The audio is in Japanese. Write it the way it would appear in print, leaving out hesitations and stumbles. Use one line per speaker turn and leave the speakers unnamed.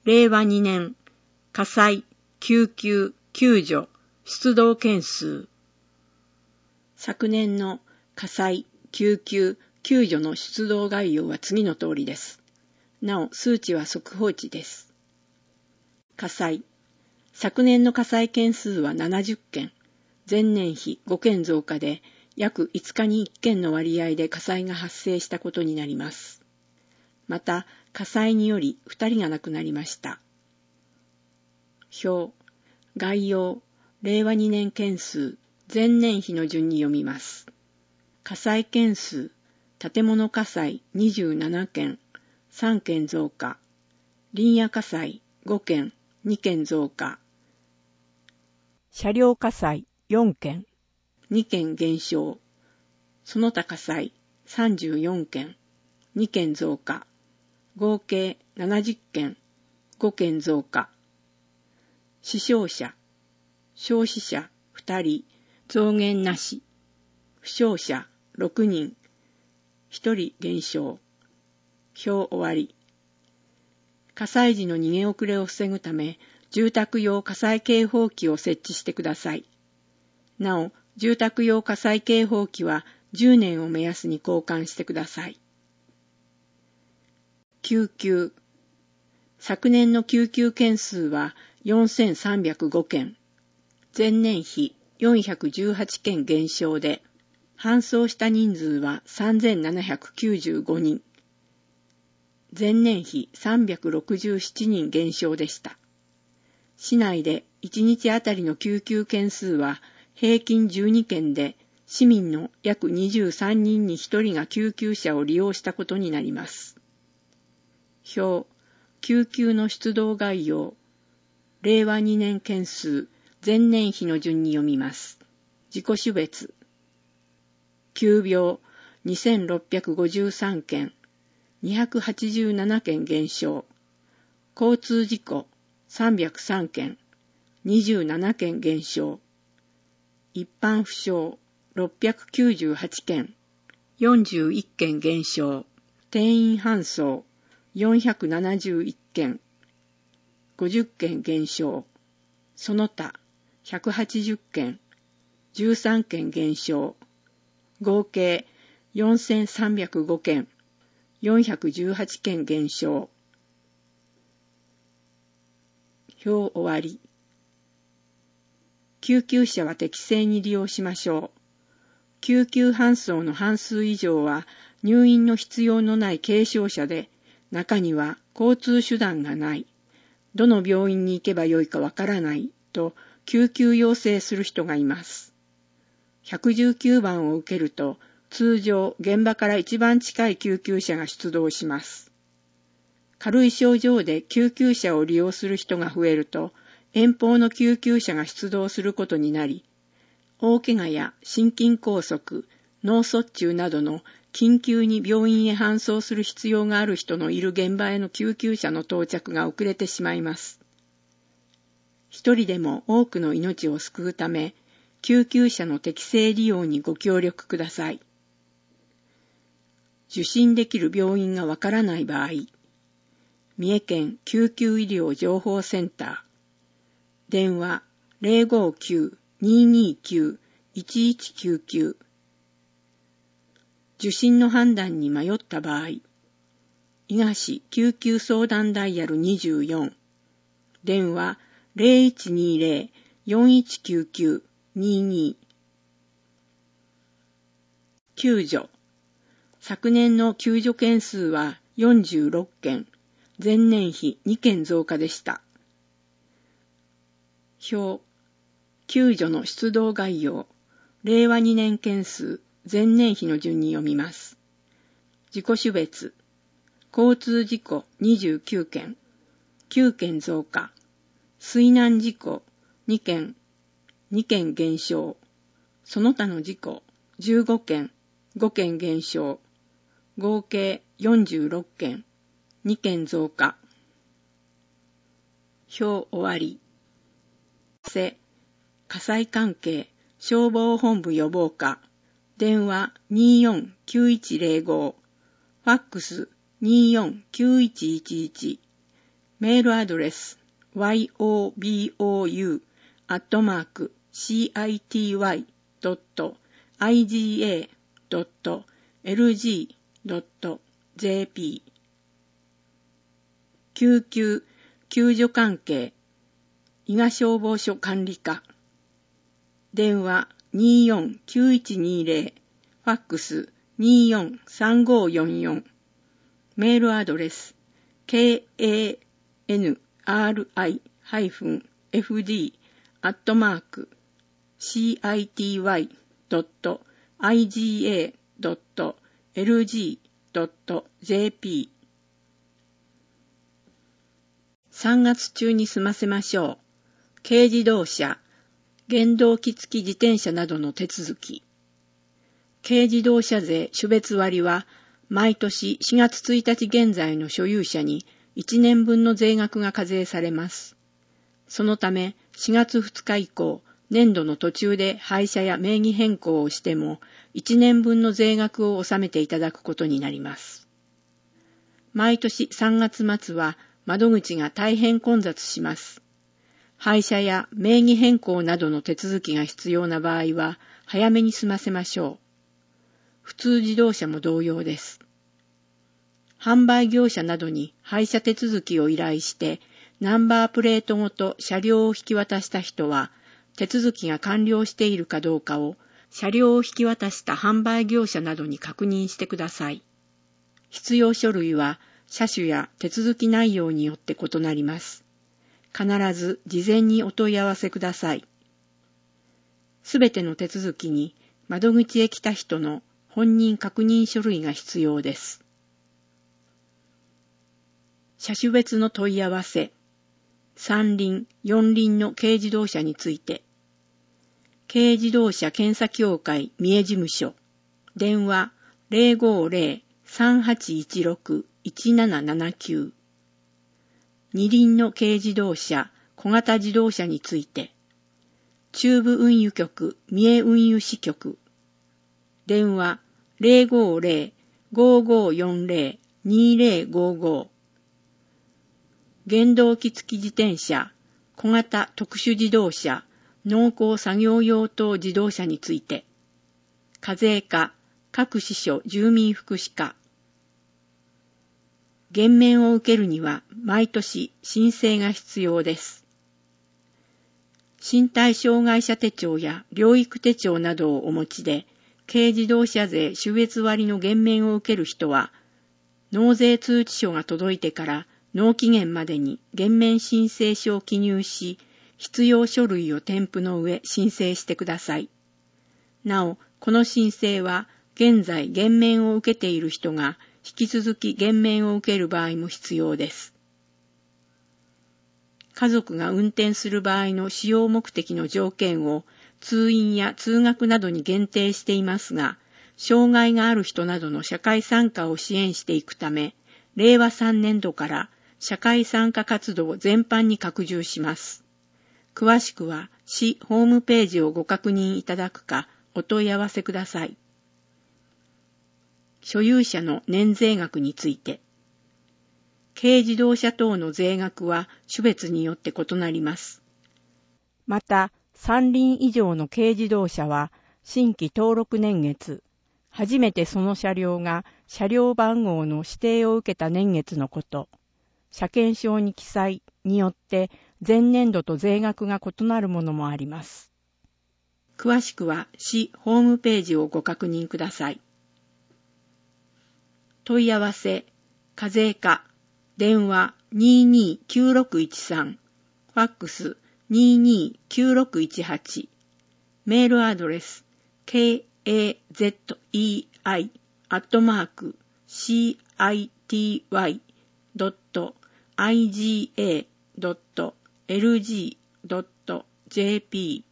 令和2年火災、救急、救助、出動件数。昨年の火災、救急、救助の出動概要は次の通りです。なお、数値は速報値です。火災。昨年の火災件数は70件。前年比5件増加で、約5日に1件の割合で火災が発生したことになります。また、火災により2人が亡くなりました。表、概要、令和2年件数、前年比の順に読みます。火災件数、建物火災27件、3件増加。林野火災5件、2件増加。車両火災4件、2件減少。その他火災34件、2件増加。合計70件、5件増加。死傷者、焼死者2人、増減なし。負傷者6人、1人減少。表終わり。火災時の逃げ遅れを防ぐため、住宅用火災警報器を設置してください。なお、住宅用火災警報器は10年を目安に交換してください。救急。昨年の救急件数は4305件。前年比418件減少で、搬送した人数は3795人。前年比367人減少でした。市内で1日あたりの救急件数は平均12件で、市民の約23人に1人が救急車を利用したことになります。表、救急の出動概要、令和2年件数、前年比の順に読みます。自己種別。急病2653件、287件減少。交通事故303件、27件減少。一般負傷698件、41件減少。転院搬送471件、50件減少。その他180件、13件減少。合計4305件、418件減少。表終わり。救急車は適正に利用しましょう。救急搬送の半数以上は入院の必要のない軽症者で、中には交通手段がない、どの病院に行けばよいかわからないと救急要請する人がいます。119番を受けると、通常現場から一番近い救急車が出動します。軽い症状で救急車を利用する人が増えると、遠方の救急車が出動することになり、大怪我や心筋梗塞、脳卒中などの緊急に病院へ搬送する必要がある人のいる現場への救急車の到着が遅れてしまいます。一人でも多くの命を救うため、救急車の適正利用にご協力ください。受診できる病院がわからない場合、三重県救急医療情報センター、電話 059-229-1199。受診の判断に迷った場合、伊賀市救急相談ダイヤル24、電話 0120-4199-22。救助。昨年の救助件数は46件、前年比2件増加でした。表、救助の出動概要、令和2年件数、前年比の順に読みます。自己種別。交通事故29件、9件増加。水難事故2件、2件減少。その他の事故15件、5件減少。合計46件、2件増加。表終わり。火災関係消防本部予防課、電話249105、ファックス249111、 メールアドレス yobou@city.iga.lg.jp 救急救助関係伊賀消防署管理課電話249120ファックス243544メールアドレス kanri-fd@city.iga.lg.jp 3月中に済ませましょう。軽自動車、原動機付き自転車などの手続き。軽自動車税種別割は、毎年4月1日現在の所有者に1年分の税額が課税されます。そのため、4月2日以降、年度の途中で廃車や名義変更をしても、1年分の税額を納めていただくことになります。毎年3月末は、窓口が大変混雑します。廃車や名義変更などの手続きが必要な場合は、早めに済ませましょう。普通自動車も同様です。販売業者などに廃車手続きを依頼して、ナンバープレートごと車両を引き渡した人は、手続きが完了しているかどうかを、車両を引き渡した販売業者などに確認してください。必要書類は、車種や手続き内容によって異なります。必ず事前にお問い合わせください。すべての手続きに窓口へ来た人の本人確認書類が必要です。車種別の問い合わせ。3輪、4輪の軽自動車について。軽自動車検査協会三重事務所。電話050-3816-1779。二輪の軽自動車、小型自動車について。中部運輸局、三重運輸支局。電話050-5540-2055。原動機付き自転車、小型特殊自動車、農工作業用等自動車について。課税課、各支所住民福祉課。減免を受けるには毎年申請が必要です。身体障害者手帳や療育手帳などをお持ちで、軽自動車税種別割の減免を受ける人は、納税通知書が届いてから納期限までに減免申請書を記入し、必要書類を添付の上申請してください。なお、この申請は現在減免を受けている人が引き続き減免を受ける場合も必要です。家族が運転する場合の使用目的の条件を通院や通学などに限定していますが、障害がある人などの社会参加を支援していくため、令和3年度から社会参加活動全般に拡充します。詳しくは市ホームページをご確認いただくかお問い合わせください。所有者の年税額について。軽自動車等の税額は種別によって異なります。また、3輪以上の軽自動車は新規登録年月、初めてその車両が車両番号の指定を受けた年月のこと、車検証に記載によって前年度と税額が異なるものもあります。詳しくは市ホームページをご確認ください。問い合わせ、課税課、電話229613、ファックス229618、メールアドレス kazei@city.iga.lg.jp